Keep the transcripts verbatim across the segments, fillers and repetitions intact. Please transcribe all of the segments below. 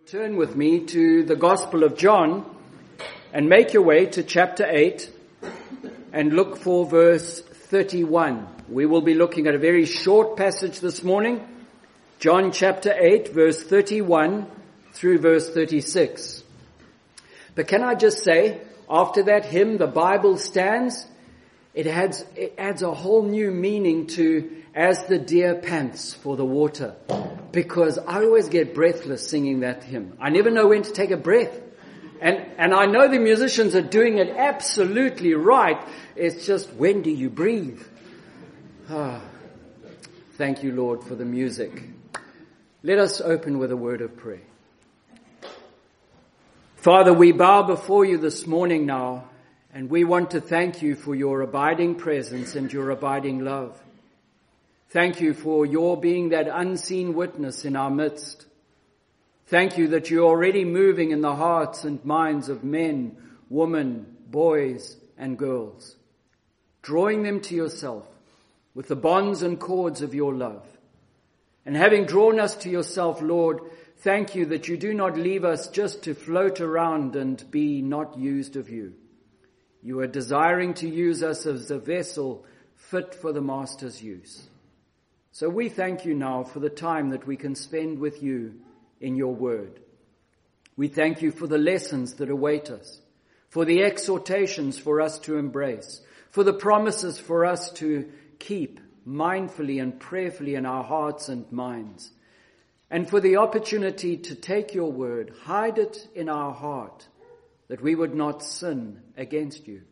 Turn with me to the Gospel of John and make your way to chapter eight and look for verse thirty-one. We will be looking at a very short passage this morning. John chapter eight, verse thirty-one through verse thirty-six. But can I just say, after that hymn, The Bible Stands, it adds, it adds a whole new meaning to As the Deer Pants for the Water. Because I always get breathless singing that hymn. I never know when to take a breath. And, and I know the musicians are doing it absolutely right. It's just, when do you breathe? Ah, thank you, Lord, for the music. Let us open with a word of prayer. Father, we bow before you this morning now, and we want to thank you for your abiding presence and your abiding love. Thank you for your being that unseen witness in our midst. Thank you that you're already moving in the hearts and minds of men, women, boys, and girls, drawing them to yourself with the bonds and cords of your love. And having drawn us to yourself, Lord, thank you that you do not leave us just to float around and be not used of you. You are desiring to use us as a vessel fit for the Master's use. So we thank you now for the time that we can spend with you in your word. We thank you for the lessons that await us, for the exhortations for us to embrace, for the promises for us to keep mindfully and prayerfully in our hearts and minds, and for the opportunity to take your word, hide it in our heart, that we would not sin against you.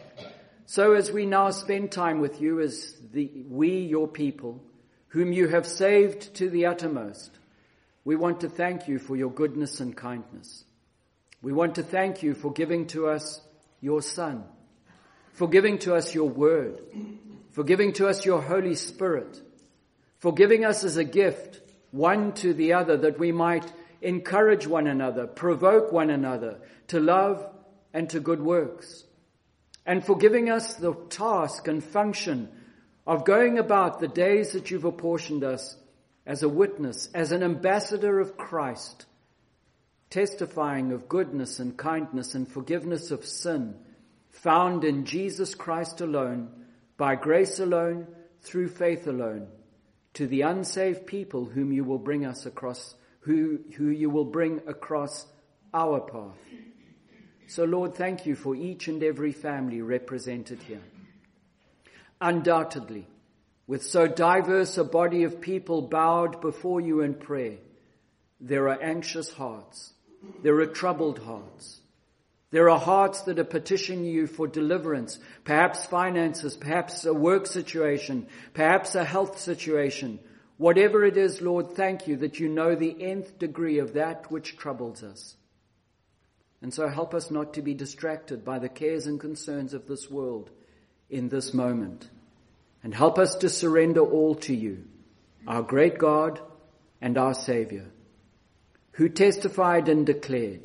So as we now spend time with you as the we, your people, whom you have saved to the uttermost, we want to thank you for your goodness and kindness. We want to thank you for giving to us your Son, for giving to us your word, for giving to us your Holy Spirit, for giving us as a gift one to the other, that we might encourage one another, provoke one another to love and to good works, and for giving us the task and function of going about the days that you've apportioned us as a witness, as an ambassador of Christ, testifying of goodness and kindness and forgiveness of sin found in Jesus Christ alone, by grace alone, through faith alone, to the unsaved people whom you will bring us across, who, who you will bring across our path. So Lord, thank you for each and every family represented here. Undoubtedly, with so diverse a body of people bowed before you in prayer, there are anxious hearts, there are troubled hearts, there are hearts that are petitioning you for deliverance, perhaps finances, perhaps a work situation, perhaps a health situation. Whatever it is, Lord, thank you that you know the nth degree of that which troubles us. And so help us not to be distracted by the cares and concerns of this world in this moment. And help us to surrender all to you, our great God and our Savior, who testified and declared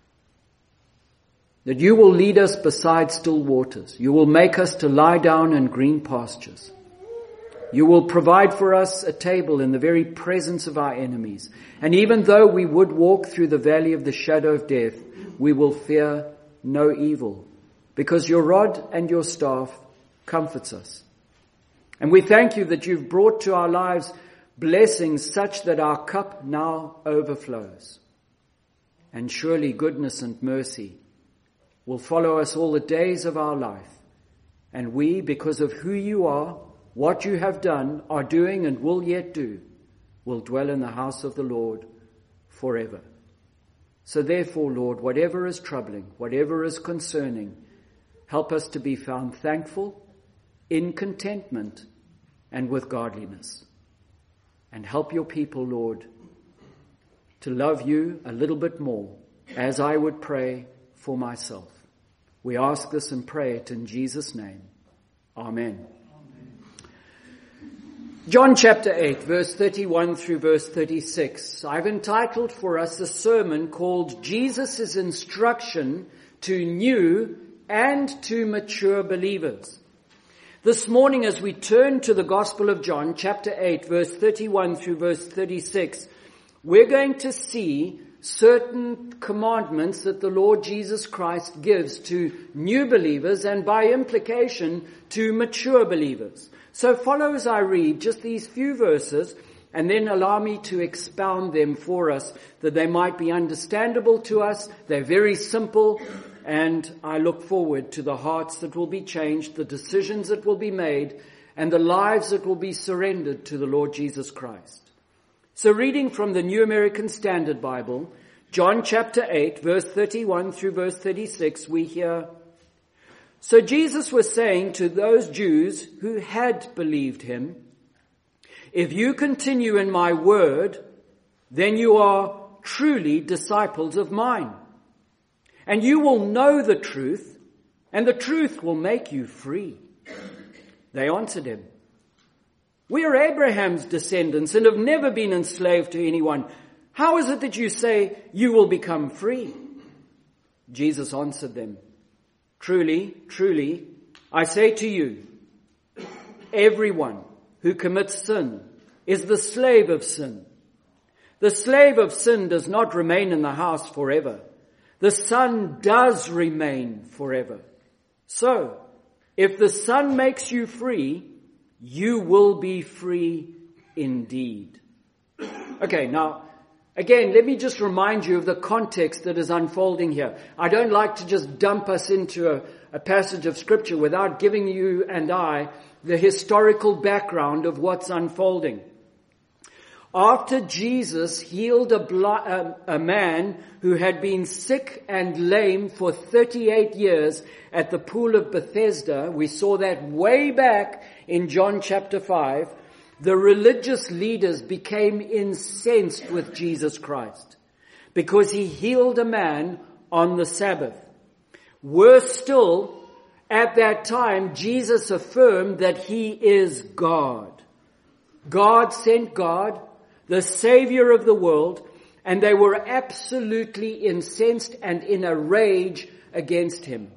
that you will lead us beside still waters. You will make us to lie down in green pastures. You will provide for us a table in the very presence of our enemies. And even though we would walk through the valley of the shadow of death, we will fear no evil, because your rod and your staff comforts us. And we thank you that you've brought to our lives blessings such that our cup now overflows. And surely goodness and mercy will follow us all the days of our life. And we, because of who you are, what you have done, are doing, and will yet do, will dwell in the house of the Lord forever. So therefore, Lord, whatever is troubling, whatever is concerning, help us to be found thankful, in contentment, and with godliness. And help your people, Lord, to love you a little bit more, as I would pray for myself. We ask this and pray it in Jesus' name. Amen. John chapter eight, verse thirty-one through verse thirty-six. I've entitled for us a sermon called Jesus' Instruction to New and to Mature Believers. This morning, as we turn to the Gospel of John, chapter eight, verse thirty-one through verse thirty-six, we're going to see certain commandments that the Lord Jesus Christ gives to new believers and by implication to mature believers. So follow as I read just these few verses and then allow me to expound them for us that they might be understandable to us. They're very simple, and I look forward to the hearts that will be changed, the decisions that will be made, and the lives that will be surrendered to the Lord Jesus Christ. So reading from the New American Standard Bible, John chapter eight, verse thirty-one through verse thirty-six, we hear, "So Jesus was saying to those Jews who had believed him, 'If you continue in my word, then you are truly disciples of mine. And you will know the truth, and the truth will make you free.' They answered him, 'We are Abraham's descendants and have never been enslaved to anyone. How is it that you say you will become free?' Jesus answered them, 'Truly, truly, I say to you, everyone who commits sin is the slave of sin. The slave of sin does not remain in the house forever. The Son does remain forever. So, if the Son makes you free, you will be free indeed.'" Okay, now, again, let me just remind you of the context that is unfolding here. I don't like to just dump us into a, a passage of Scripture without giving you and I the historical background of what's unfolding. After Jesus healed a, bl- a, a man who had been sick and lame for thirty-eight years at the pool of Bethesda, we saw that way back in John chapter five, the religious leaders became incensed with Jesus Christ because he healed a man on the Sabbath. Worse still, at that time, Jesus affirmed that he is God. God sent God, the Savior of the world, and they were absolutely incensed and in a rage against him.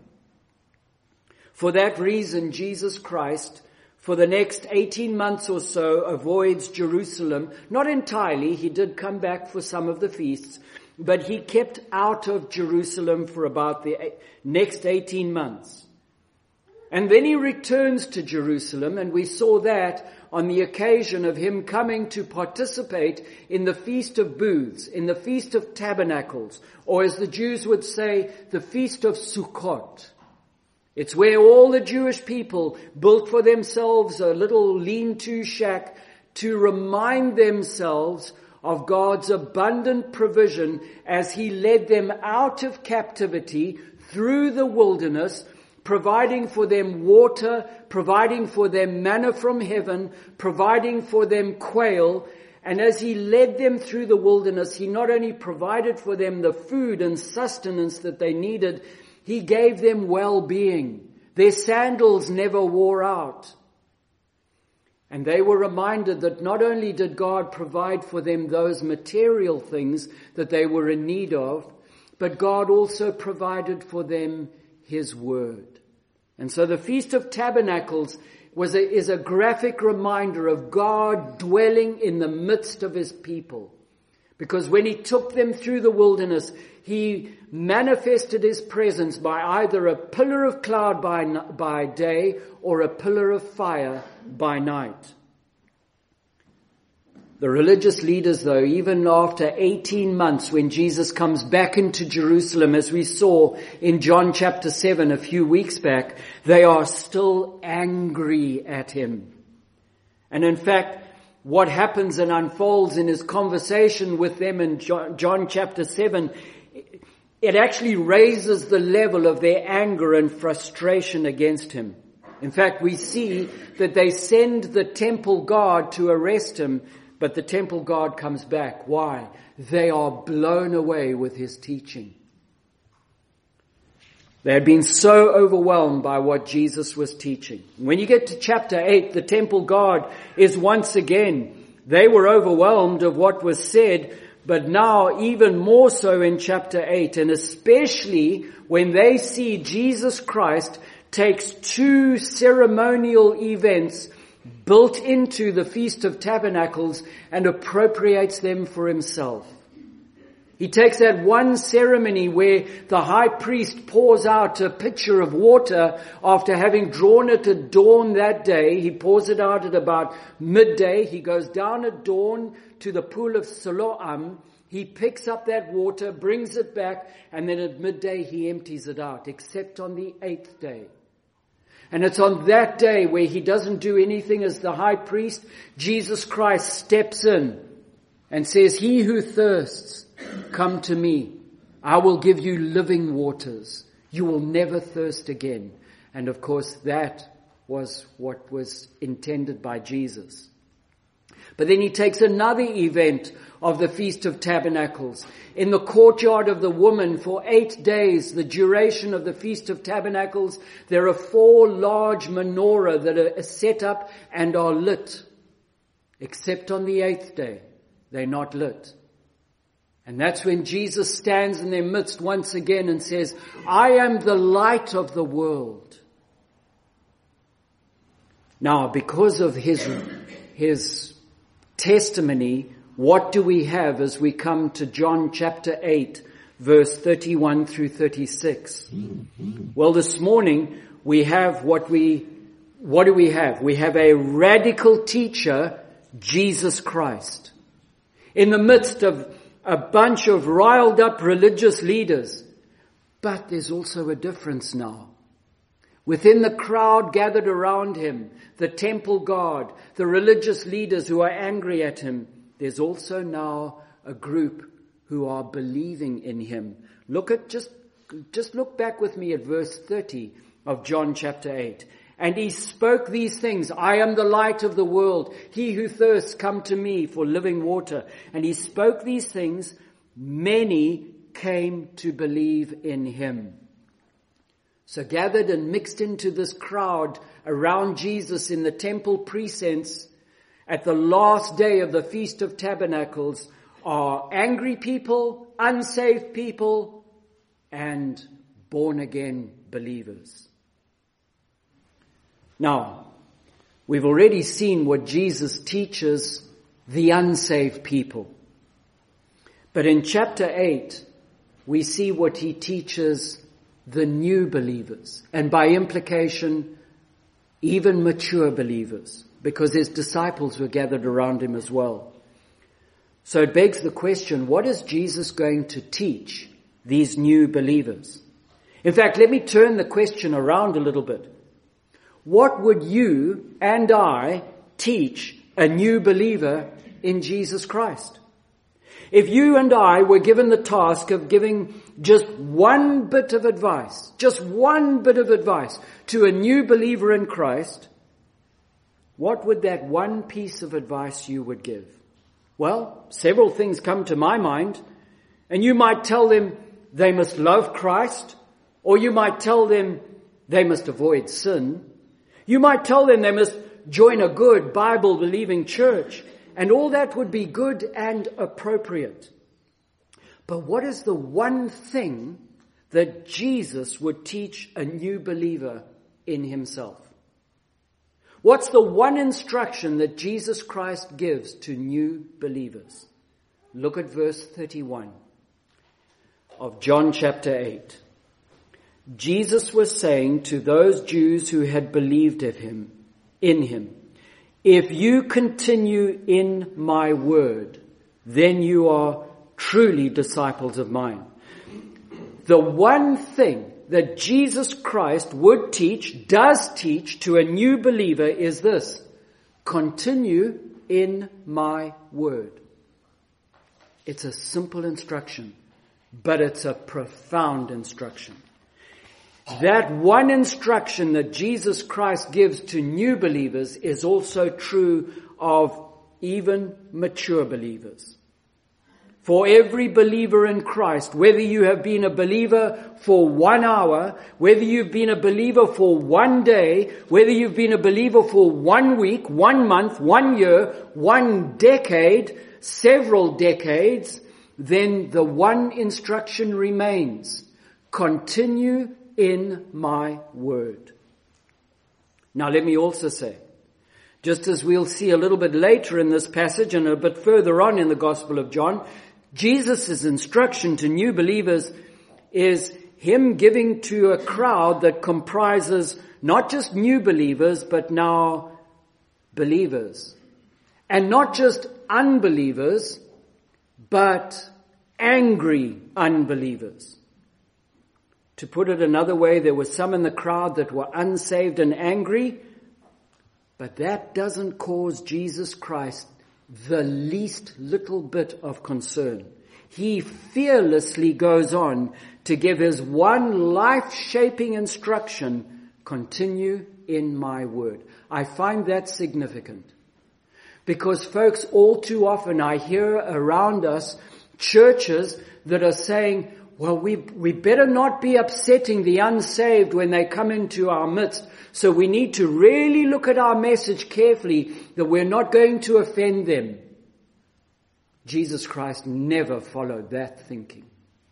For that reason, Jesus Christ, for the next eighteen months or so, avoids Jerusalem. Not entirely, he did come back for some of the feasts, but he kept out of Jerusalem for about the next eighteen months. And then he returns to Jerusalem, and we saw that on the occasion of him coming to participate in the Feast of Booths, in the Feast of Tabernacles, or as the Jews would say, the Feast of Sukkot. It's where all the Jewish people built for themselves a little lean-to shack to remind themselves of God's abundant provision as he led them out of captivity through the wilderness, providing for them water, providing for them manna from heaven, providing for them quail. And as he led them through the wilderness, he not only provided for them the food and sustenance that they needed, he gave them well-being. Their sandals never wore out. And they were reminded that not only did God provide for them those material things that they were in need of, but God also provided for them his word. And so the Feast of Tabernacles was a, is a graphic reminder of God dwelling in the midst of his people. Because when he took them through the wilderness, he manifested his presence by either a pillar of cloud by, by day or a pillar of fire by night. The religious leaders, though, even after eighteen months, when Jesus comes back into Jerusalem, as we saw in John chapter seven a few weeks back, they are still angry at him. And in fact, what happens and unfolds in his conversation with them in John, John chapter seven, it actually raises the level of their anger and frustration against him. In fact, we see that they send the temple guard to arrest him, but the temple guard comes back. Why? They are blown away with his teaching. They had been so overwhelmed by what Jesus was teaching. When you get to chapter eight, the temple guard is once again, they were overwhelmed of what was said, but now even more so in chapter eight, and especially when they see Jesus Christ takes two ceremonial events built into the Feast of Tabernacles and appropriates them for himself. He takes that one ceremony where the high priest pours out a pitcher of water after having drawn it at dawn that day. He pours it out at about midday. He goes down at dawn to the pool of Siloam. He picks up that water, brings it back, and then at midday he empties it out, except on the eighth day. And it's on that day where he doesn't do anything as the high priest. Jesus Christ steps in and says, "He who thirsts, come to me. I will give you living waters. You will never thirst again." And of course, that was what was intended by Jesus. But then he takes another event of the Feast of Tabernacles. In the courtyard of the woman for eight days, the duration of the Feast of Tabernacles, there are four large menorah that are set up and are lit. Except on the eighth day, they're not lit. And that's when Jesus stands in their midst once again and says, "I am the light of the world." Now, because of his, his testimony, what do we have as we come to John chapter eight, verse thirty-one through thirty-six? Well, this morning we have what we, what do we have? We have a radical teacher, Jesus Christ. In the midst of a bunch of riled up religious leaders. But there's also a difference now. Within the crowd gathered around him, the temple guard, the religious leaders who are angry at him, there's also now a group who are believing in him. Look at, just, just look back with me at verse thirty of John chapter eight. "And he spoke these things. I am the light of the world. He who thirsts, come to me for living water." And he spoke these things. Many came to believe in him. So gathered and mixed into this crowd around Jesus in the temple precincts at the last day of the Feast of Tabernacles are angry people, unsaved people, and born-again believers. Now, we've already seen what Jesus teaches the unsaved people. But in chapter eight, we see what he teaches the new believers. And by implication, even mature believers. Because his disciples were gathered around him as well. So it begs the question, what is Jesus going to teach these new believers? In fact, let me turn the question around a little bit. What would you and I teach a new believer in Jesus Christ? If you and I were given the task of giving just one bit of advice, just one bit of advice to a new believer in Christ, what would that one piece of advice you would give? Well, several things come to my mind, and you might tell them they must love Christ, or you might tell them they must avoid sin. You might tell them they must join a good Bible-believing church, and all that would be good and appropriate. But what is the one thing that Jesus would teach a new believer in himself? What's the one instruction that Jesus Christ gives to new believers? Look at verse thirty-one of John chapter eight. Jesus was saying to those Jews who had believed of him, in him, "If you continue in my word, then you are truly disciples of mine." The one thing that Jesus Christ would teach, does teach to a new believer is this: continue in my word. It's a simple instruction, but it's a profound instruction. That one instruction that Jesus Christ gives to new believers is also true of even mature believers. For every believer in Christ, whether you have been a believer for one hour, whether you've been a believer for one day, whether you've been a believer for one week, one month, one year, one decade, several decades, then the one instruction remains: continue in my word. Now let me also say, just as we'll see a little bit later in this passage and a bit further on in the Gospel of John, Jesus' instruction to new believers is him giving to a crowd that comprises not just new believers, but now believers. And not just unbelievers, but angry unbelievers. To put it another way, there were some in the crowd that were unsaved and angry, but that doesn't cause Jesus Christ the least little bit of concern. He fearlessly goes on to give his one life-shaping instruction, continue in my word. I find that significant. Because folks, all too often I hear around us churches that are saying, well, we we better not be upsetting the unsaved when they come into our midst. So we need to really look at our message carefully that we're not going to offend them. Jesus Christ never followed that thinking.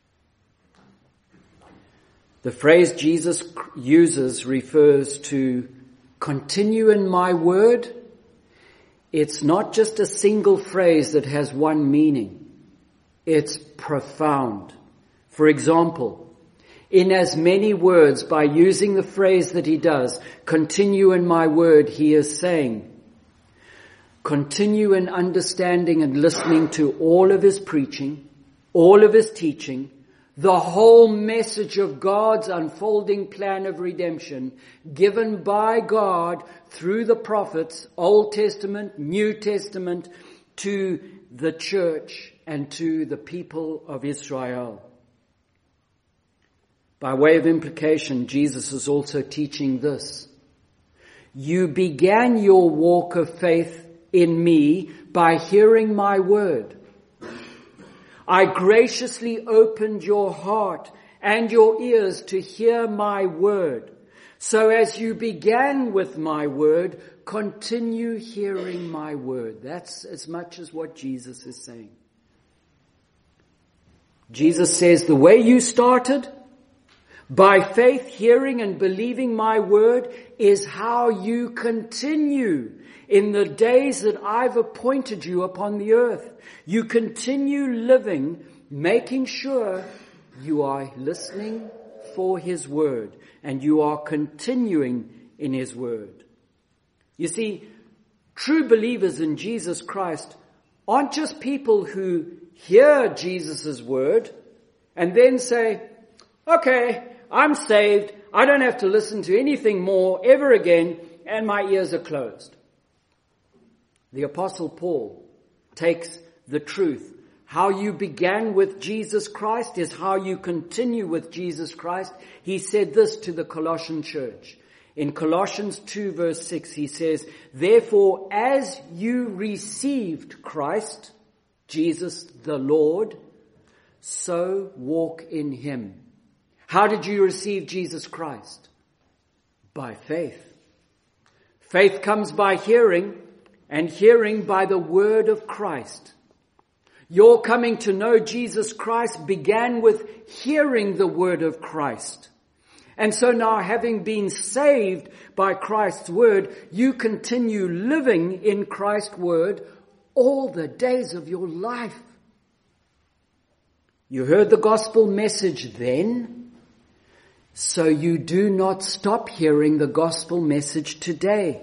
The phrase Jesus uses refers to continue in my word. It's not just a single phrase that has one meaning. It's profound. For example, in as many words, by using the phrase that he does, continue in my word, he is saying, continue in understanding and listening to all of his preaching, all of his teaching, the whole message of God's unfolding plan of redemption given by God through the prophets, Old Testament, New Testament, to the church and to the people of Israel. By way of implication, Jesus is also teaching this. You began your walk of faith in me by hearing my word. I graciously opened your heart and your ears to hear my word. So as you began with my word, continue hearing my word. That's as much as what Jesus is saying. Jesus says, the way you started, by faith, hearing and believing my word, is how you continue in the days that I've appointed you upon the earth. You continue living, making sure you are listening for his word and you are continuing in his word. You see, true believers in Jesus Christ aren't just people who hear Jesus' word and then say, okay, I'm saved, I don't have to listen to anything more ever again, and my ears are closed. The Apostle Paul takes the truth. How you began with Jesus Christ is how you continue with Jesus Christ. He said this to the Colossian church. In Colossians two verse six, he says, therefore, as you received Christ, Jesus the Lord, so walk in him. How did you receive Jesus Christ? By faith. Faith comes by hearing, and hearing by the word of Christ. Your coming to know Jesus Christ began with hearing the word of Christ. And so now, having been saved by Christ's word, you continue living in Christ's word all the days of your life. You heard the gospel message then, so you do not stop hearing the gospel message today.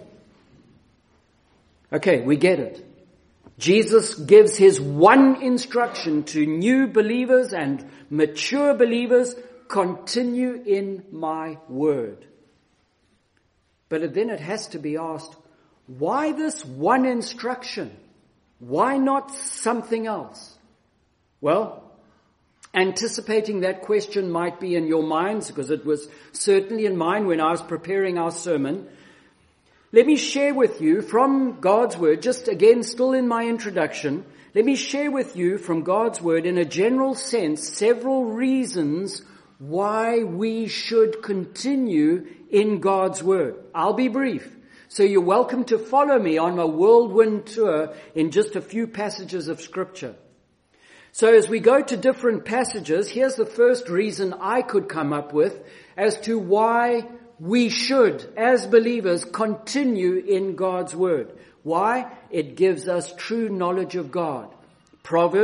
Okay, we get it. Jesus gives his one instruction to new believers and mature believers, continue in my word. But then it has to be asked, why this one instruction? Why not something else? Well, anticipating that question might be in your minds, because it was certainly in mine when I was preparing our sermon. Let me share with you from God's word, just again still in my introduction, let me share with you from God's word in a general sense several reasons why we should continue in God's word. I'll be brief. So you're welcome to follow me on a whirlwind tour in just a few passages of scripture. So as we go to different passages, here's the first reason I could come up with as to why we should, as believers, continue in God's word. Why? It gives us true knowledge of God. Proverbs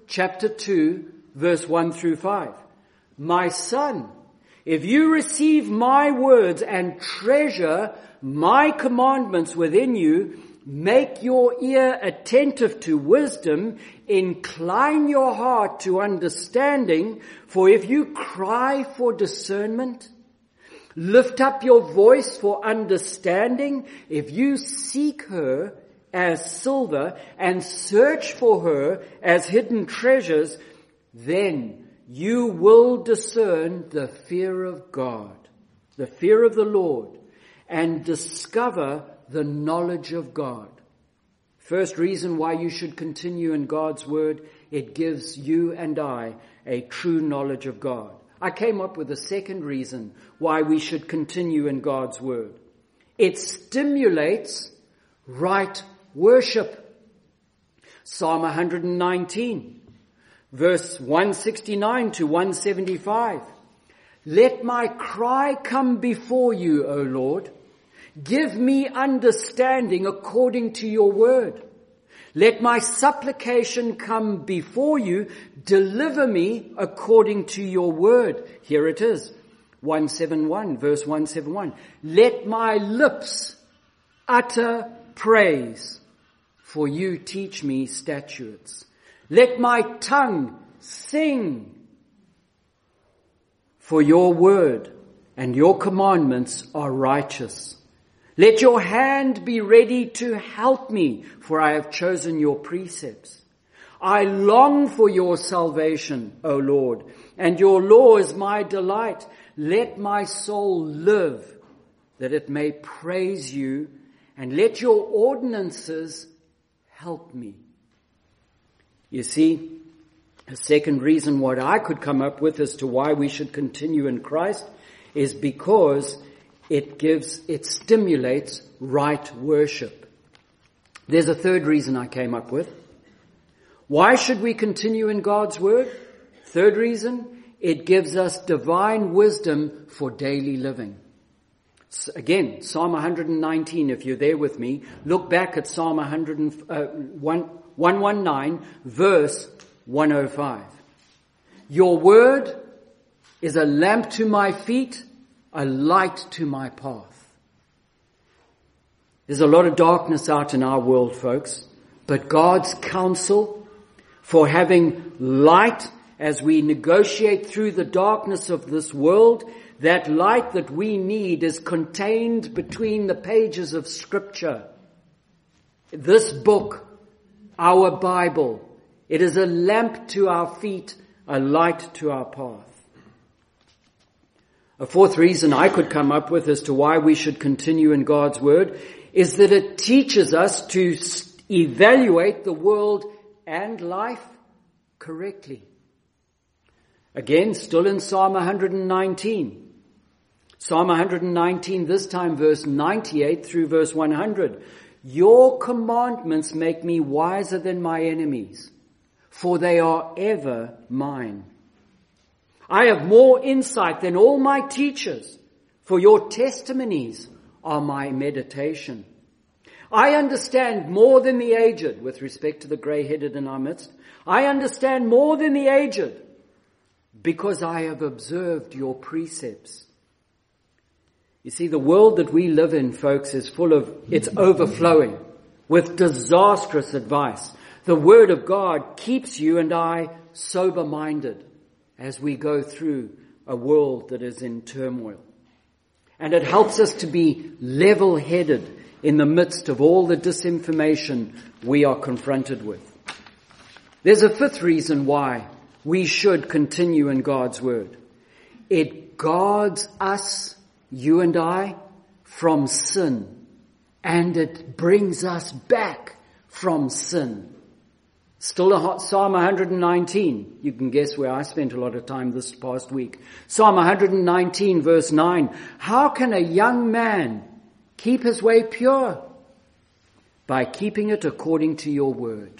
chapter two, verse one through five. My son, if you receive my words and treasure my commandments within you, make your ear attentive to wisdom, incline your heart to understanding, for if you cry for discernment, lift up your voice for understanding, if you seek her as silver and search for her as hidden treasures, then you will discern the fear of God, the fear of the Lord, and discover the knowledge of God. First reason why you should continue in God's word, it gives you and I a true knowledge of God. I came up with a second reason why we should continue in God's word. It stimulates right worship. Psalm one nineteen, verse one sixty-nine to one seventy-five. Let my cry come before you, O Lord. Give me understanding according to your word. Let my supplication come before you. Deliver me according to your word. Here it is. one seventy-one, verse one seventy-one. Let my lips utter praise, for you teach me statutes. Let my tongue sing, for your word and your commandments are righteous. Let your hand be ready to help me, for I have chosen your precepts. I long for your salvation, O Lord, and your law is my delight. Let my soul live, that it may praise you, and let your ordinances help me. You see, the second reason what I could come up with as to why we should continue in Christ is because it gives, it stimulates right worship. There's a third reason I came up with. Why should we continue in God's word? Third reason, it gives us divine wisdom for daily living. Again, Psalm one nineteen, if you're there with me, look back at Psalm one nineteen, verse one oh five. Your word is a lamp to my feet, a light to my path. There's a lot of darkness out in our world, folks, but God's counsel for having light as we negotiate through the darkness of this world, that light that we need is contained between the pages of Scripture. This book, our Bible, it is a lamp to our feet, a light to our path. A fourth reason I could come up with as to why we should continue in God's word is that it teaches us to evaluate the world and life correctly. Again, still in Psalm one nineteen. Psalm one nineteen, this time verse ninety-eight through verse one hundred. Your commandments make me wiser than my enemies, for they are ever mine. I have more insight than all my teachers, for your testimonies are my meditation. I understand more than the aged, with respect to the grey-headed in our midst. I understand more than the aged, because I have observed your precepts. You see, the world that we live in, folks, is full of, it's overflowing with disastrous advice. The Word of God keeps you and I sober-minded as we go through a world that is in turmoil. And it helps us to be level-headed in the midst of all the disinformation we are confronted with. There's a fifth reason why we should continue in God's Word. It guards us, you and I, from sin, and it brings us back from sin. Still a Psalm one nineteen. You can guess where I spent a lot of time this past week. Psalm one nineteen verse nine. How can a young man keep his way pure? By keeping it according to your word.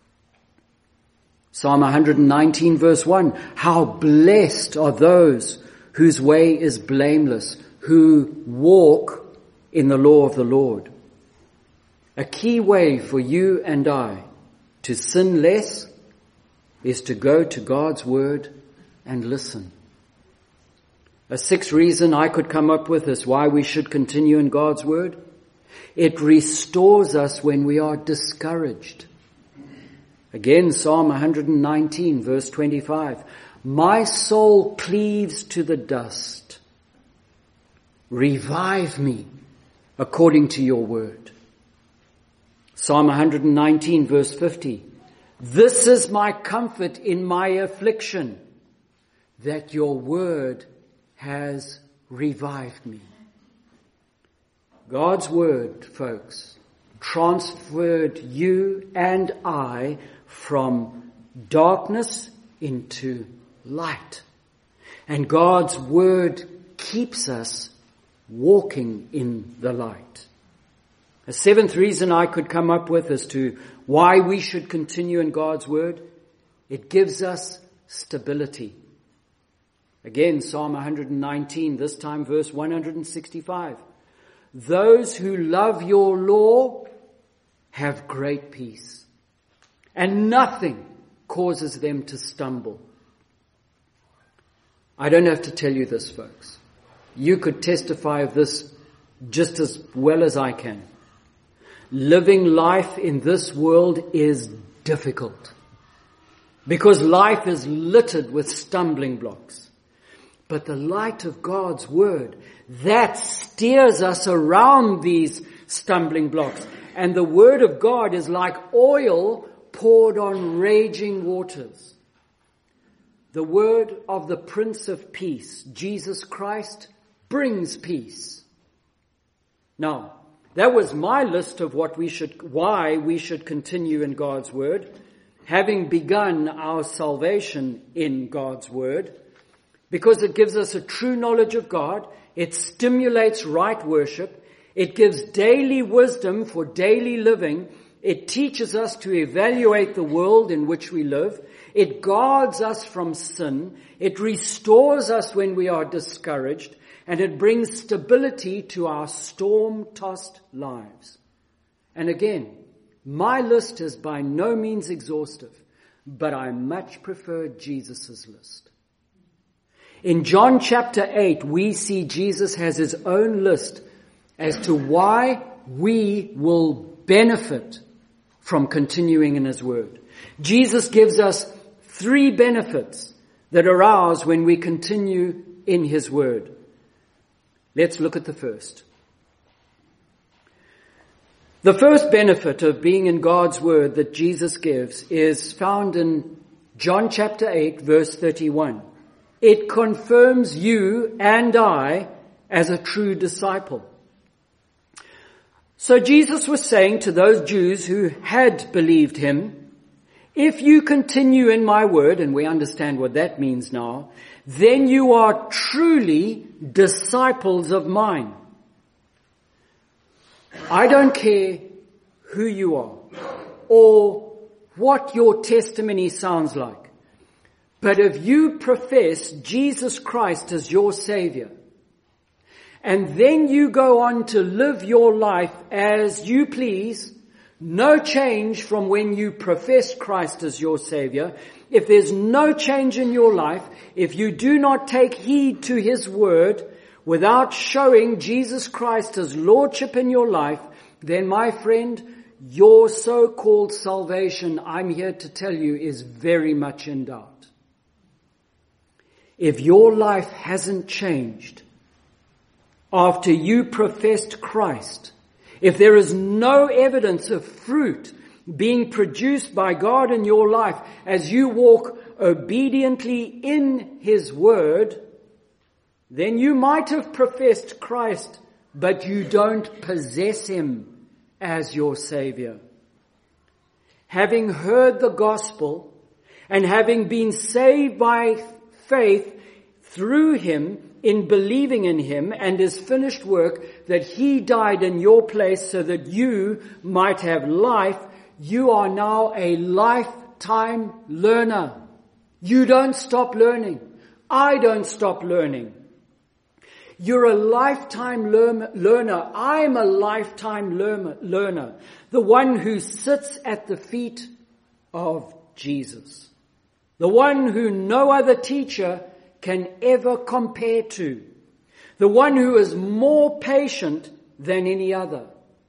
Psalm one nineteen verse one. How blessed are those whose way is blameless, who walk in the law of the Lord. A key way for you and I to sin less is to go to God's Word and listen. A sixth reason I could come up with is why we should continue in God's Word. It restores us when we are discouraged. Again, Psalm one nineteen, verse twenty-five. My soul cleaves to the dust. Revive me according to your word. Psalm one nineteen, verse fifty. This is my comfort in my affliction, that your word has revived me. God's word, folks, transferred you and I from darkness into light. And God's word keeps us walking in the light. A seventh reason I could come up with as to why we should continue in God's word, it gives us stability. Again, Psalm one nineteen, this time verse one sixty-five. Those who love your law have great peace, and nothing causes them to stumble. I don't have to tell you this, folks. You could testify of this just as well as I can. Living life in this world is difficult because life is littered with stumbling blocks. But the light of God's word, that steers us around these stumbling blocks. And the word of God is like oil poured on raging waters. The word of the Prince of Peace, Jesus Christ, brings peace. Now, that was my list of what we should, why we should continue in God's word, having begun our salvation in God's word, because it gives us a true knowledge of God, it stimulates right worship, it gives daily wisdom for daily living, it teaches us to evaluate the world in which we live, it guards us from sin, it restores us when we are discouraged, and it brings stability to our storm-tossed lives. And again, my list is by no means exhaustive, but I much prefer Jesus' list. In John chapter eight, we see Jesus has his own list as to why we will benefit from continuing in his word. Jesus gives us three benefits that are ours when we continue in his word. Let's look at the first. The first benefit of being in God's word that Jesus gives is found in John chapter eight, verse thirty-one. It confirms you and I as a true disciple. So Jesus was saying to those Jews who had believed him, if you continue in my word, and we understand what that means now, then you are truly disciples of mine. I don't care who you are or what your testimony sounds like. But if you profess Jesus Christ as your Savior, and then you go on to live your life as you please, no change from when you professed Christ as your Savior, if there's no change in your life, if you do not take heed to his word without showing Jesus Christ as Lordship in your life, then my friend, your so-called salvation, I'm here to tell you, is very much in doubt. If your life hasn't changed after you professed Christ, if there is no evidence of fruit being produced by God in your life as you walk obediently in his word, then you might have professed Christ, but you don't possess him as your Savior. Having heard the gospel and having been saved by faith through him, in believing in him and his finished work, that he died in your place so that you might have life, you are now a lifetime learner. You don't stop learning. I don't stop learning. You're a lifetime learner. I'm a lifetime learner. The one who sits at the feet of Jesus. the one who no other teacher can ever compare to, the one who is more patient than any other,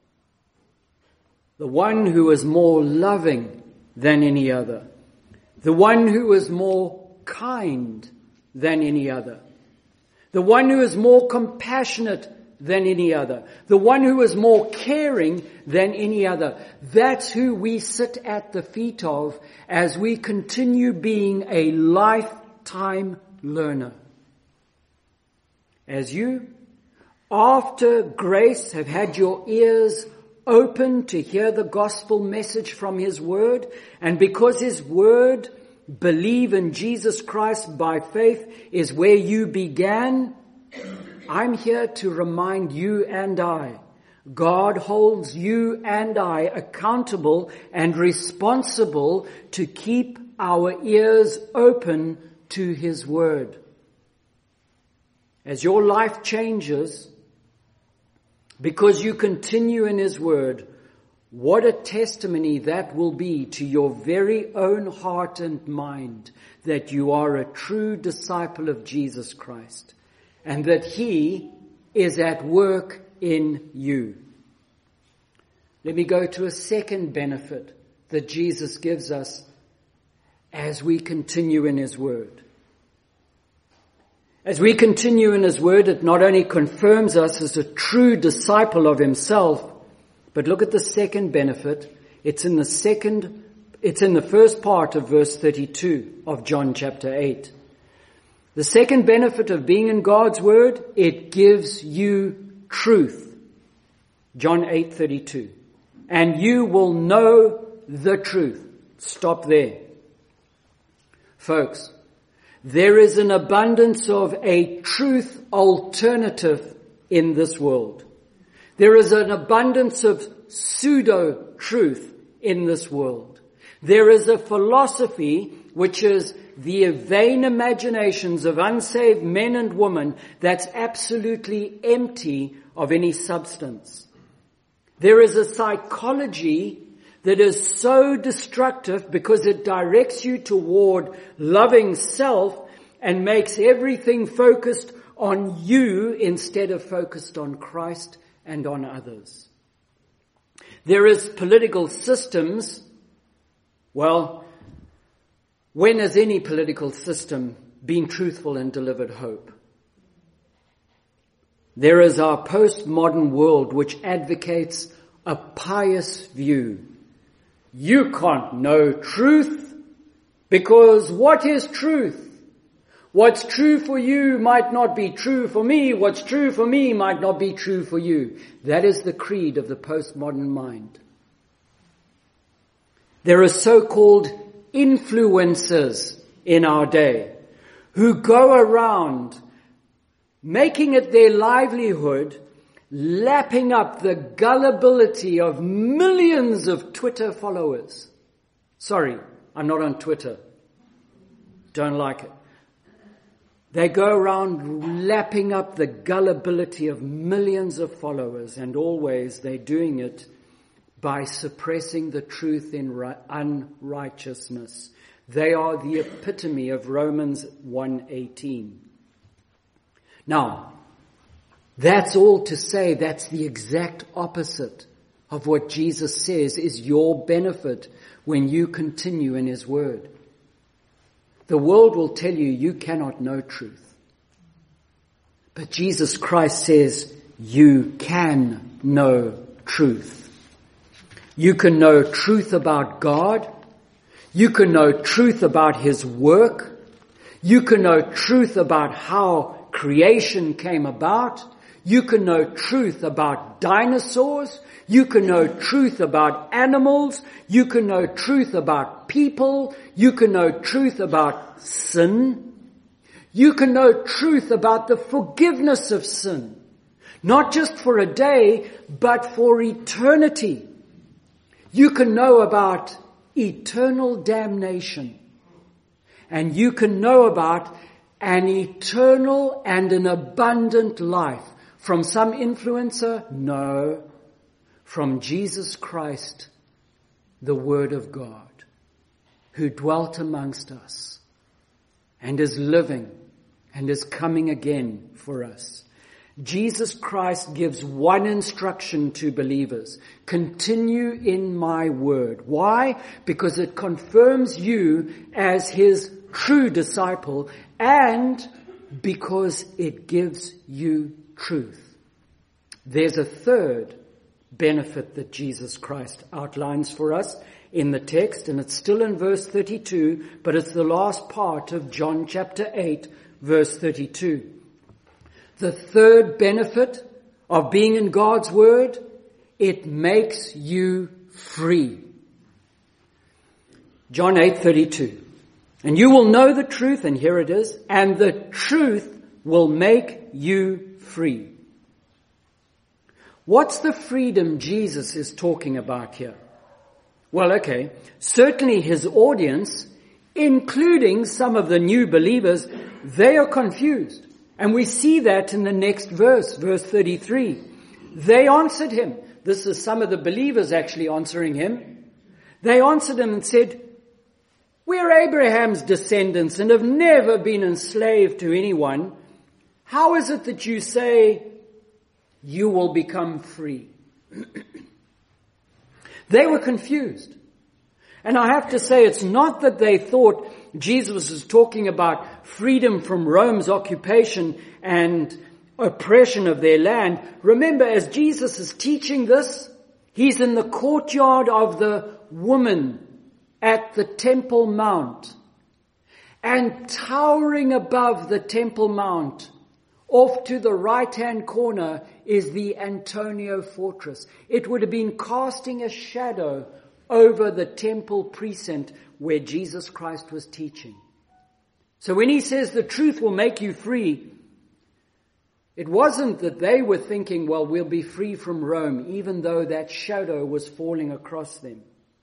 the one who is more loving than any other, the one who is more kind than any other, the one who is more compassionate than any other, the one who is more caring than any other. That's who we sit at the feet of as we continue being a lifetime learner. As you, after grace, have had your ears open to hear the gospel message from His Word, and because His Word, believe in Jesus Christ by faith, is where you began, I'm here to remind you and I, God holds you and I accountable and responsible to keep our ears open to His Word. As your life changes, because you continue in His Word, what a testimony that will be to your very own heart and mind that you are a true disciple of Jesus Christ and that He is at work in you. Let me go to a second benefit that Jesus gives us as we continue in His Word. As we continue in His Word, it not only confirms us as a true disciple of Himself, but look at the second benefit. It's in the second, it's in the first part of verse thirty-two of John chapter eight. The second benefit of being in God's Word, it gives you truth. John eight thirty-two. And you will know the truth. Stop there. Folks, there is an abundance of a truth alternative in this world. There is an abundance of pseudo-truth in this world. There is a philosophy which is the vain imaginations of unsaved men and women that's absolutely empty of any substance. There is a psychology that is so destructive because it directs you toward loving self and makes everything focused on you instead of focused on Christ and on others. There is political systems. Well, when has any political system been truthful and delivered hope? There is our postmodern world which advocates a pious view. You can't know truth because what is truth? What's true for you might not be true for me. What's true for me might not be true for you. That is the creed of the postmodern mind. There are so-called influencers in our day who go around making it their livelihood, lapping up the gullibility of millions of Twitter followers. Sorry, I'm not on Twitter. Don't like it. They go around lapping up the gullibility of millions of followers, and always they're doing it by suppressing the truth in unrighteousness. They are the epitome of Romans one eighteen. Now, that's all to say that's the exact opposite of what Jesus says is your benefit when you continue in His Word. The world will tell you you cannot know truth. But Jesus Christ says you can know truth. You can know truth about God. You can know truth about His work. You can know truth about how creation came about. You can know truth about dinosaurs. You can know truth about animals. You can know truth about people. You can know truth about sin. You can know truth about the forgiveness of sin. Not just for a day, but for eternity. You can know about eternal damnation. And you can know about an eternal and an abundant life. From some influencer? No. From Jesus Christ, the Word of God, who dwelt amongst us and is living and is coming again for us. Jesus Christ gives one instruction to believers: continue in my word. Why? Because it confirms you as his true disciple, and because it gives you truth. There's a third benefit that Jesus Christ outlines for us in the text, and it's still in verse thirty-two, but it's the last part of John chapter eight, verse thirty-two. The third benefit of being in God's word: it makes you free. John eight thirty-two. And you will know the truth, and here it is, and the truth will make you free. What's the freedom Jesus is talking about here? Well, okay, certainly his audience, including some of the new believers, they are confused. And we see that in the next verse, verse thirty-three. They answered him. This is some of the believers actually answering him. They answered him and said, "We're Abraham's descendants and have never been enslaved to anyone. How is it that you say you will become free?" They were confused. And I have to say, it's not that they thought Jesus was talking about freedom from Rome's occupation and oppression of their land. Remember, as Jesus is teaching this, he's in the courtyard of the woman at the Temple Mount. And towering above the Temple Mount, off to the right-hand corner, is the Antonia Fortress. It would have been casting a shadow over the temple precinct where Jesus Christ was teaching. So when he says the truth will make you free, it wasn't that they were thinking, well, we'll be free from Rome, even though that shadow was falling across them.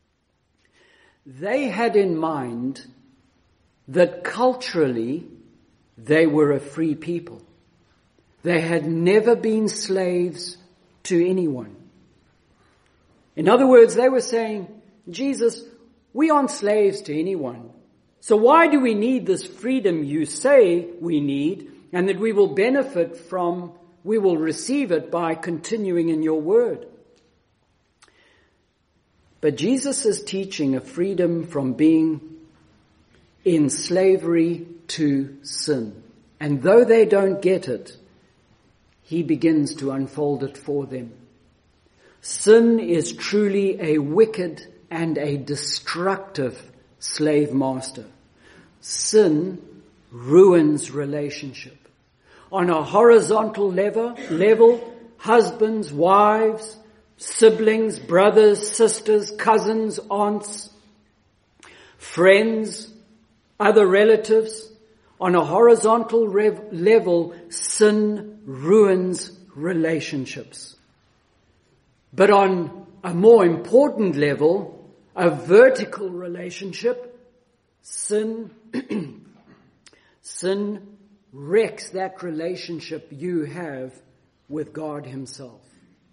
They had in mind that culturally they were a free people. They had never been slaves to anyone. In other words, they were saying, Jesus, we aren't slaves to anyone. So why do we need this freedom you say we need, and that we will benefit from, we will receive it by continuing in your word? But Jesus is teaching a freedom from being in slavery to sin. And though they don't get it, he begins to unfold it for them. Sin is truly a wicked and a destructive slave master. Sin ruins relationship. On a horizontal level, level, husbands, wives, siblings, brothers, sisters, cousins, aunts, friends, other relatives. On a horizontal rev- level, sin ruins relationships. But on a more important level, a vertical relationship, sin, sin wrecks that relationship you have with God himself.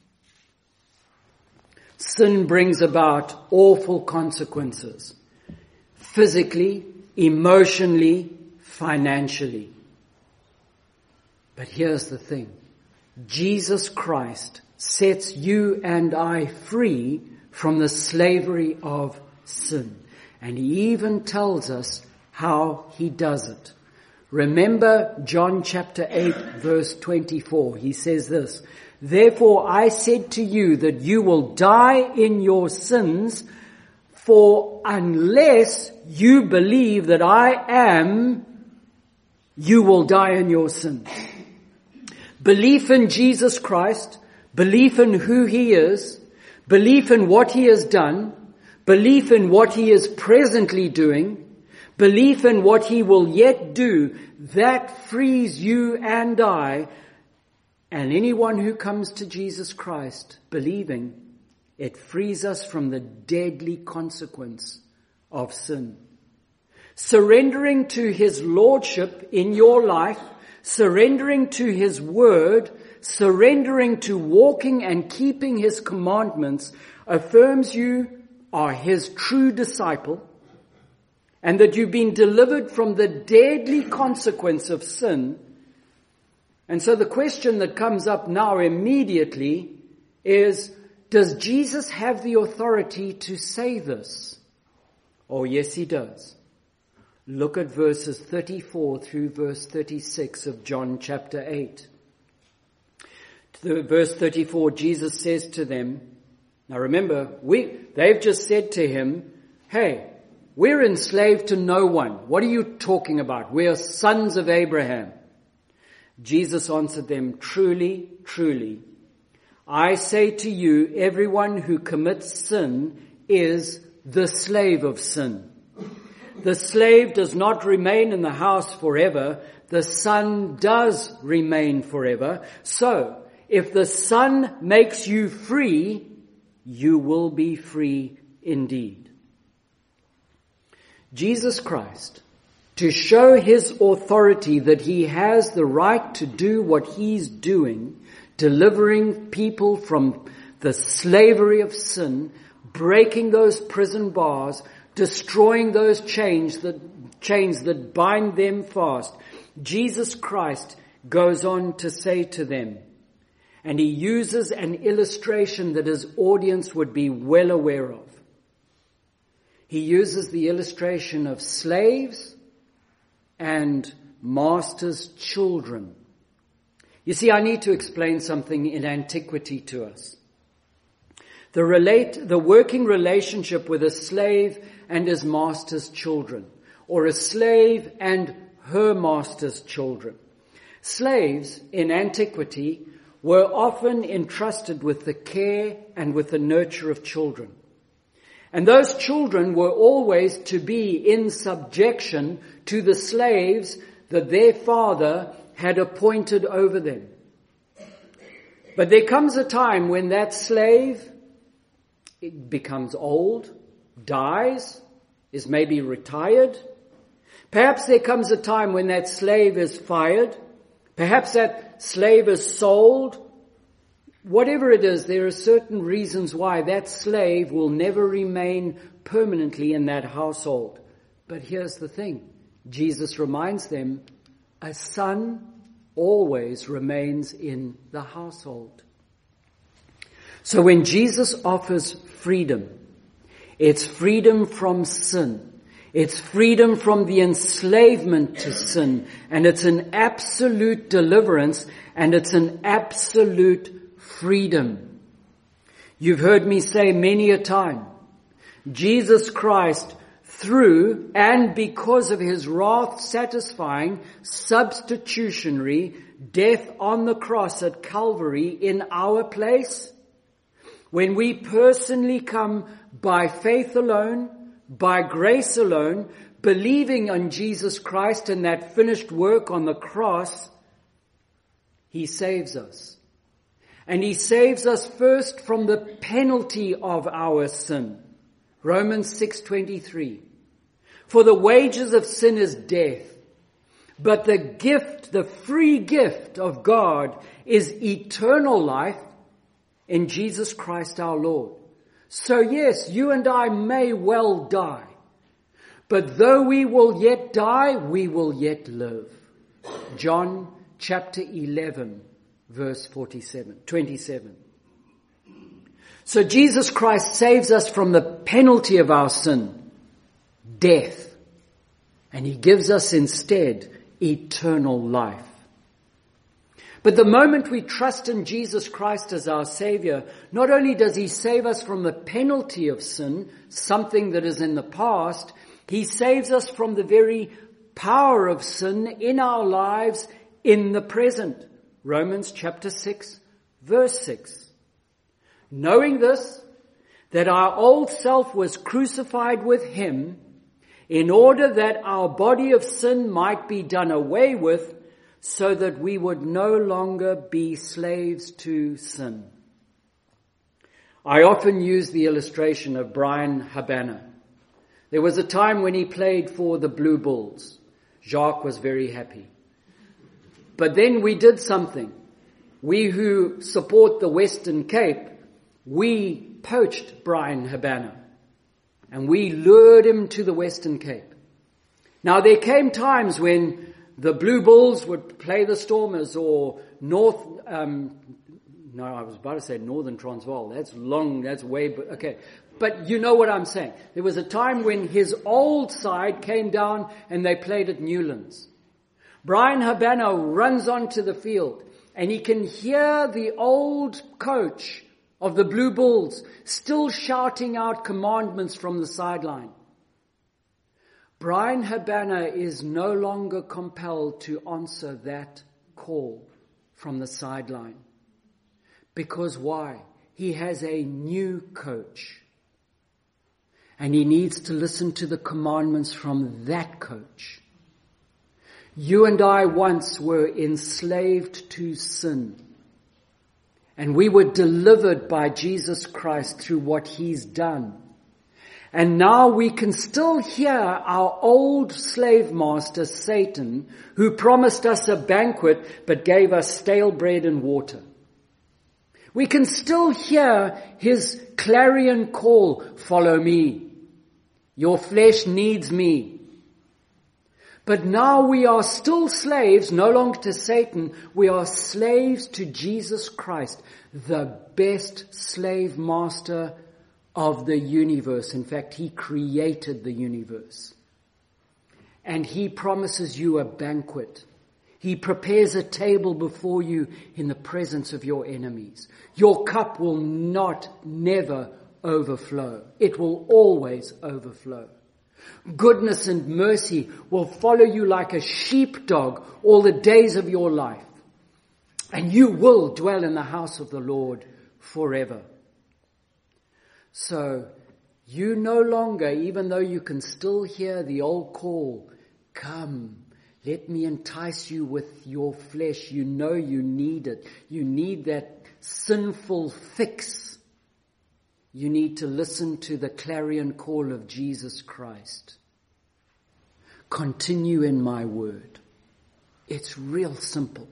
Sin brings about awful consequences, physically, emotionally, financially. But here's the thing. Jesus Christ sets you and I free from the slavery of sin. And he even tells us how he does it. Remember John chapter eight, verse twenty-four. He says this, "Therefore I said to you that you will die in your sins, for unless you believe that I am, you will die in your sins." Belief in Jesus Christ, belief in who he is, belief in what he has done, belief in what he is presently doing, belief in what he will yet do, that frees you and I, and anyone who comes to Jesus Christ believing, it frees us from the deadly consequence of sin. Surrendering to his lordship in your life, surrendering to his word, surrendering to walking and keeping his commandments affirms you are his true disciple, and that you've been delivered from the deadly consequence of sin. And so the question that comes up now immediately is, does Jesus have the authority to say this? Oh, yes, he does. Look at verses thirty-four through verse thirty-six of John chapter eight. To verse thirty-four, Jesus says to them, now remember, we, they've just said to him, hey, we're enslaved to no one. What are you talking about? We are sons of Abraham. Jesus answered them, truly, truly, I say to you, everyone who commits sin is the slave of sin. The slave does not remain in the house forever. The Son does remain forever. So, if the Son makes you free, you will be free indeed. Jesus Christ, to show his authority that he has the right to do what he's doing, delivering people from the slavery of sin, breaking those prison bars, destroying those chains that, chains that bind them fast. Jesus Christ goes on to say to them, and he uses an illustration that his audience would be well aware of. He uses the illustration of slaves and masters' children. You see, I need to explain something in antiquity to us. The relate, the working relationship with a slave and his master's children, or a slave and her master's children. Slaves in antiquity were often entrusted with the care and with the nurture of children. And those children were always to be in subjection to the slaves that their father had appointed over them. But there comes a time when that slave it becomes old, dies, is maybe retired. Perhaps there comes a time when that slave is fired. Perhaps that slave is sold. Whatever it is, there are certain reasons why that slave will never remain permanently in that household. But here's the thing. Jesus reminds them, a son always remains in the household. So when Jesus offers freedom, it's freedom from sin. It's freedom from the enslavement to sin. And it's an absolute deliverance, and it's an absolute freedom. You've heard me say many a time, Jesus Christ, through and because of his wrath-satisfying, substitutionary death on the cross at Calvary in our place, when we personally come by faith alone, by grace alone, believing on Jesus Christ and that finished work on the cross, he saves us. And he saves us first from the penalty of our sin. Romans six twenty-three. For the wages of sin is death, but the gift, the free gift of God is eternal life in Jesus Christ our Lord. So yes, you and I may well die, but though we will yet die, we will yet live. John chapter eleven, verse forty-seven, twenty-seven. So Jesus Christ saves us from the penalty of our sin, death, and he gives us instead eternal life. But the moment we trust in Jesus Christ as our Savior, not only does he save us from the penalty of sin, something that is in the past, he saves us from the very power of sin in our lives in the present. Romans chapter six, verse six. Knowing this, that our old self was crucified with him, in order that our body of sin might be done away with, so that we would no longer be slaves to sin. I often use the illustration of Bryan Habana. There was a time when he played for the Blue Bulls. Jacques was very happy. But then we did something. We who support the Western Cape, we poached Bryan Habana. And we lured him to the Western Cape. Now there came times when the Blue Bulls would play the Stormers, or North, um, no, I was about to say Northern Transvaal. That's long, that's way, okay. But you know what I'm saying. There was a time when his old side came down and they played at Newlands. Brian Habana runs onto the field and he can hear the old coach of the Blue Bulls still shouting out commandments from the sideline. Brian Habana is no longer compelled to answer that call from the sideline. Because why? He has a new coach. And he needs to listen to the commandments from that coach. You and I once were enslaved to sin. And we were delivered by Jesus Christ through what He's done. And now we can still hear our old slave master, Satan, who promised us a banquet but gave us stale bread and water. We can still hear his clarion call, follow me. Your flesh needs me. But now we are still slaves, no longer to Satan. We are slaves to Jesus Christ, the best slave master of the universe. In fact, He created the universe. And He promises you a banquet. He prepares a table before you in the presence of your enemies. Your cup will not, never overflow. It will always overflow. Goodness and mercy will follow you like a sheepdog all the days of your life. And you will dwell in the house of the Lord forever. So, you no longer, even though you can still hear the old call, come, let me entice you with your flesh. You know you need it. You need that sinful fix. You need to listen to the clarion call of Jesus Christ. Continue in my word. It's real simple.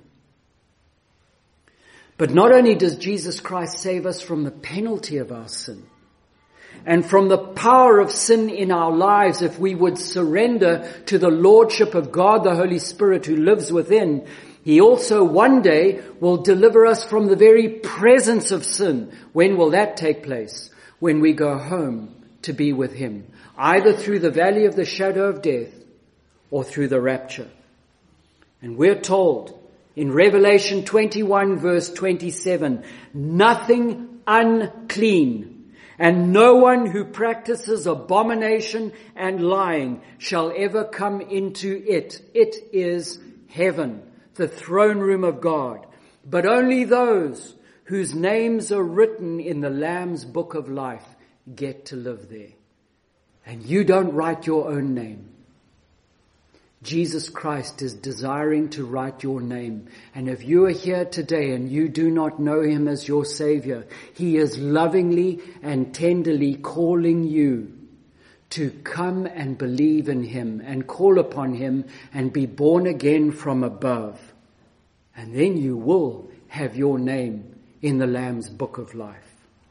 But not only does Jesus Christ save us from the penalty of our sin, and from the power of sin in our lives, if we would surrender to the Lordship of God, the Holy Spirit who lives within, He also one day will deliver us from the very presence of sin. When will that take place? When we go home to be with Him, either through the valley of the shadow of death or through the rapture. And we're told in Revelation twenty-one verse twenty-seven, nothing unclean and no one who practices abomination and lying shall ever come into it. It is heaven, the throne room of God. But only those whose names are written in the Lamb's book of life get to live there. And you don't write your own name. Jesus Christ is desiring to write your name. And if you are here today and you do not know Him as your Savior, He is lovingly and tenderly calling you to come and believe in Him and call upon Him and be born again from above. And then you will have your name in the Lamb's book of life.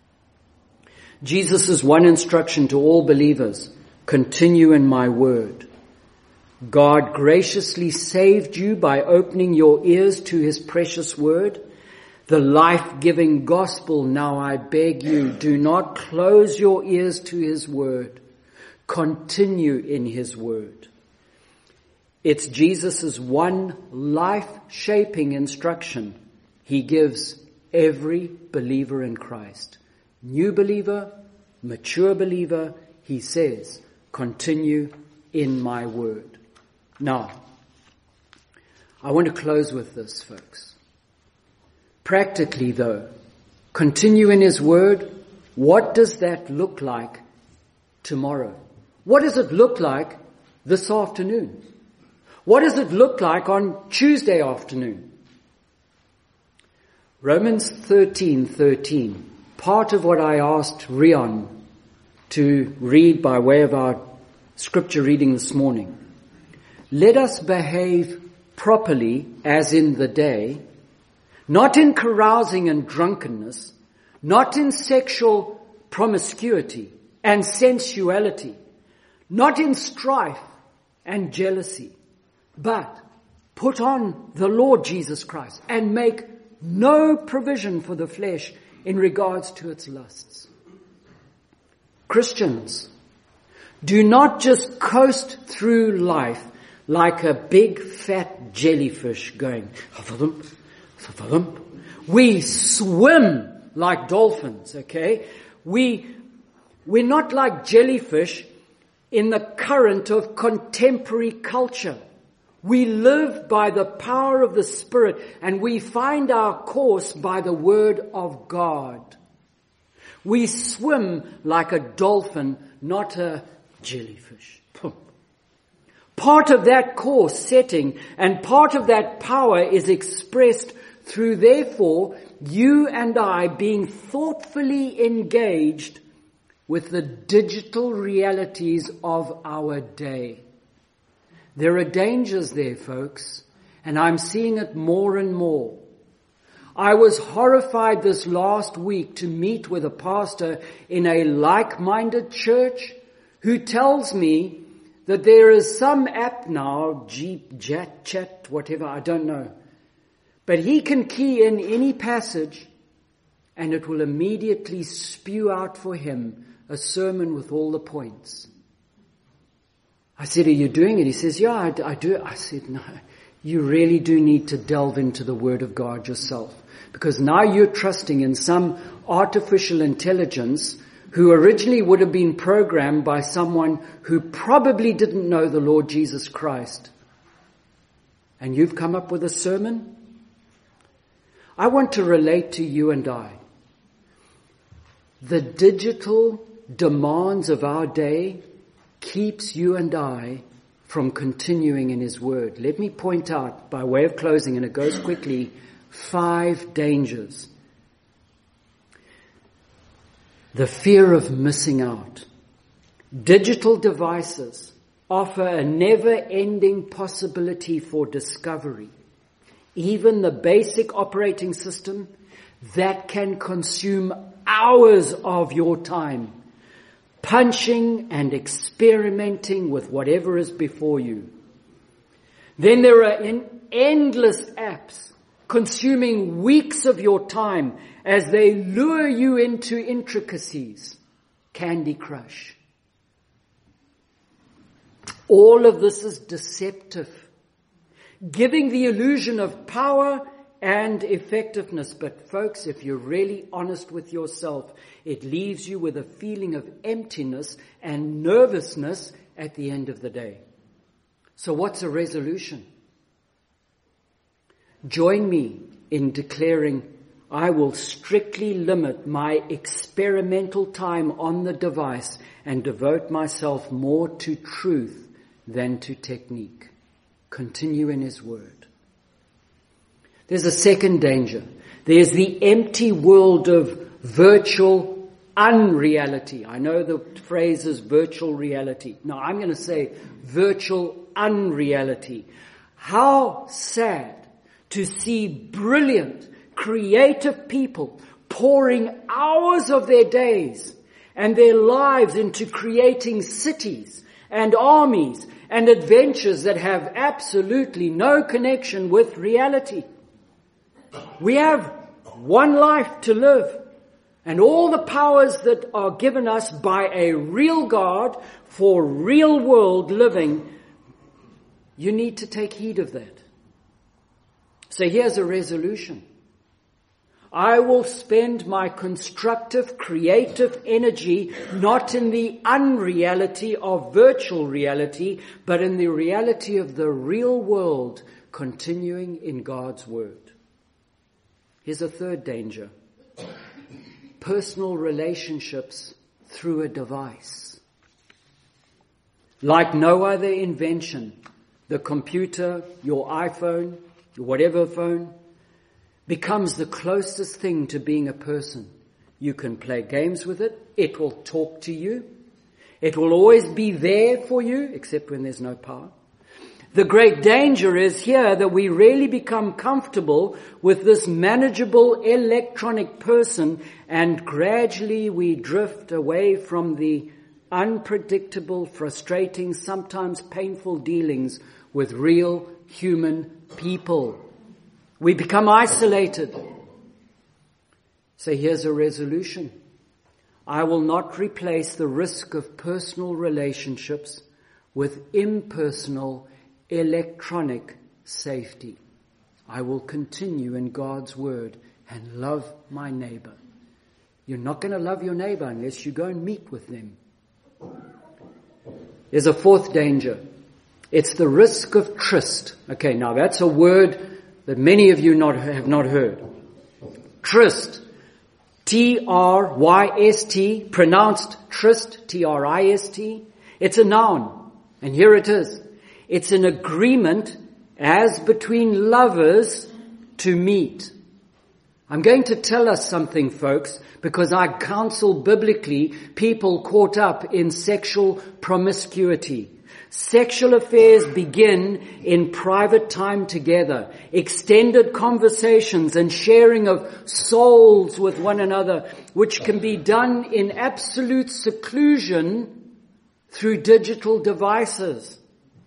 Jesus' one instruction to all believers, continue in my word. God graciously saved you by opening your ears to His precious word, the life-giving gospel. Now I beg you, do not close your ears to His word. Continue in His word. It's Jesus' one life-shaping instruction He gives every believer in Christ. New believer, mature believer, He says, continue in my word. Now, I want to close with this, folks. Practically, though, continue in His word. What does that look like tomorrow? What does it look like this afternoon? What does it look like on Tuesday afternoon? Romans thirteen thirteen. Part of what I asked Rion to read by way of our scripture reading this morning. Let us behave properly as in the day, not in carousing and drunkenness, not in sexual promiscuity and sensuality, not in strife and jealousy. But put on the Lord Jesus Christ and make no provision for the flesh in regards to its lusts. Christians, do not just coast through life like a big fat jellyfish going, we swim like dolphins, okay? We, we're not like jellyfish in the current of contemporary culture. We live by the power of the Spirit, and we find our course by the Word of God. We swim like a dolphin, not a jellyfish. Part of that course setting and part of that power is expressed through, therefore, you and I being thoughtfully engaged with the digital realities of our day. There are dangers there, folks, and I'm seeing it more and more. I was horrified this last week to meet with a pastor in a like-minded church who tells me that there is some app now, Jeep, Jat, Chat, whatever, I don't know. But he can key in any passage and it will immediately spew out for him a sermon with all the points. I said, are you doing it? He says, yeah, I, I do. I said, no, you really do need to delve into the Word of God yourself. Because now you're trusting in some artificial intelligence who originally would have been programmed by someone who probably didn't know the Lord Jesus Christ. And you've come up with a sermon? I want to relate to you and I. The digital demands of our day keeps you and I from continuing in His Word. Let me point out, by way of closing, and it goes quickly, five dangers. The fear of missing out. Digital devices offer a never-ending possibility for discovery. Even the basic operating system, that can consume hours of your time, punching and experimenting with whatever is before you. Then there are in endless apps consuming weeks of your time as they lure you into intricacies. Candy Crush. All of this is deceptive, giving the illusion of power and effectiveness. But folks, if you're really honest with yourself, it leaves you with a feeling of emptiness and nervousness at the end of the day. So what's a resolution? Join me in declaring, I will strictly limit my experimental time on the device and devote myself more to truth than to technique. Continue in His Word. There's a second danger. There's the empty world of virtual unreality. I know the phrase is virtual reality. No, I'm going to say virtual unreality. How sad to see brilliant, creative people pouring hours of their days and their lives into creating cities and armies and adventures that have absolutely no connection with reality. We have one life to live, and all the powers that are given us by a real God for real world living, you need to take heed of that. So here's a resolution. I will spend my constructive, creative energy not in the unreality of virtual reality, but in the reality of the real world, continuing in God's Word. Here's a third danger. Personal relationships through a device. Like no other invention, the computer, your iPhone, whatever phone, becomes the closest thing to being a person. You can play games with it. It will talk to you. It will always be there for you, except when there's no power. The great danger is here that we really become comfortable with this manageable electronic person, and gradually we drift away from the unpredictable, frustrating, sometimes painful dealings with real human people. We become isolated. So here's a resolution. I will not replace the risk of personal relationships with impersonal electronic safety. I will continue in God's word and love my neighbor. You're not going to love your neighbor unless you go and meet with them. There's a fourth danger. It's the risk of tryst. Okay, now that's a word that many of you not have not heard. Tryst. T R Y S T, pronounced tryst, T R I S T. It's a noun. And here it is. It's an agreement as between lovers to meet. I'm going to tell us something, folks, because I counsel biblically people caught up in sexual promiscuity. Sexual affairs begin in private time together, extended conversations and sharing of souls with one another, which can be done in absolute seclusion through digital devices.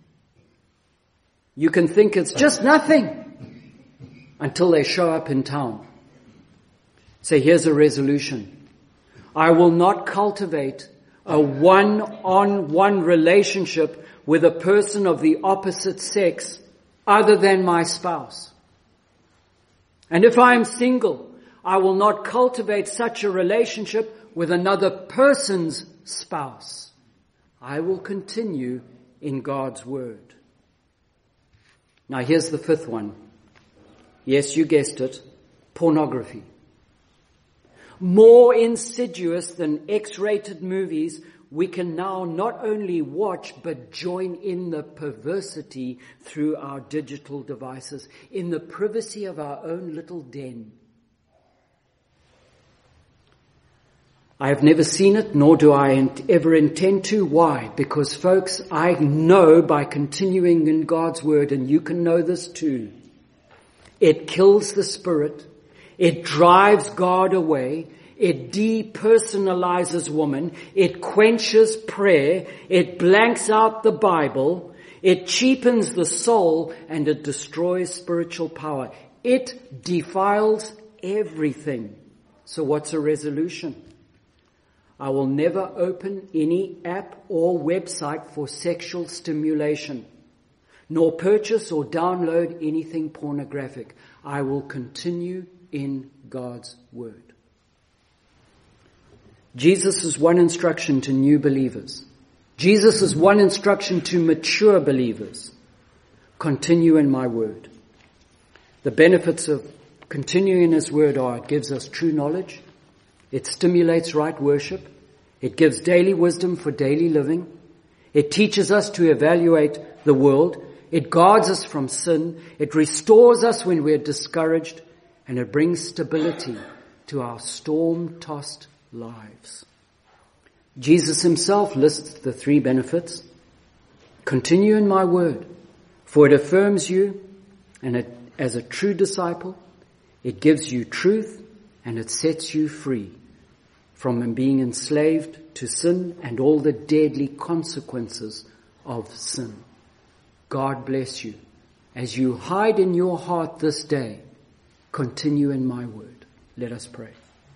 You can think it's just nothing until they show up in town. So here's a resolution. I will not cultivate a one-on-one relationship with a person of the opposite sex other than my spouse. And if I am single, I will not cultivate such a relationship with another person's spouse. I will continue in God's word. Now here's the fifth one. Yes, you guessed it. Pornography. More insidious than X-rated movies, we can now not only watch but join in the perversity through our digital devices, in the privacy of our own little den. I have never seen it, nor do I ever intend to. Why? Because, folks, I know by continuing in God's word, and you can know this too, it kills the spirit, it drives God away, it depersonalizes woman, it quenches prayer, it blanks out the Bible, it cheapens the soul, and it destroys spiritual power. It defiles everything. So what's a resolution? I will never open any app or website for sexual stimulation, nor purchase or download anything pornographic. I will continue in God's word. Jesus' one instruction to new believers. Jesus' one instruction to mature believers. Continue in my word. The benefits of continuing in his word are it gives us true knowledge. It stimulates right worship. It gives daily wisdom for daily living. It teaches us to evaluate the world. It guards us from sin. It restores us when we're discouraged. And it brings stability to our storm-tossed lives. Jesus himself lists the three benefits. Continue in my word, for it affirms you, and it, as a true disciple, it gives you truth, and it sets you free from being enslaved to sin and all the deadly consequences of sin. God bless you. As you hide in your heart this day, continue in my word. Let us pray.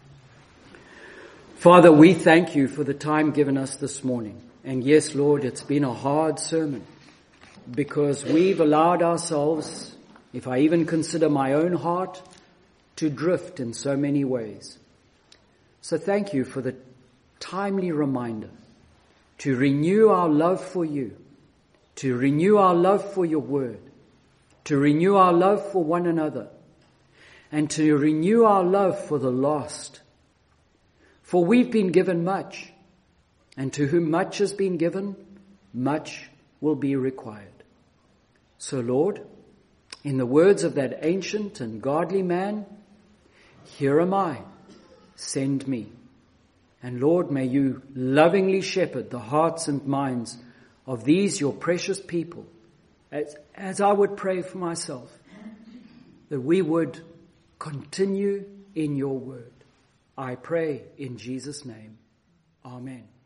Father, we thank you for the time given us this morning. And yes, Lord, it's been a hard sermon because we've allowed ourselves, if I even consider my own heart, to drift in so many ways. So thank you for the timely reminder to renew our love for you, to renew our love for your word, to renew our love for one another, and to renew our love for the lost. For we've been given much, and to whom much has been given, much will be required. So Lord, in the words of that ancient and godly man, here am I, send me. And Lord, may you lovingly shepherd the hearts and minds of these your precious people, as, as I would pray for myself, that we would continue in your word. I pray in Jesus' name. Amen.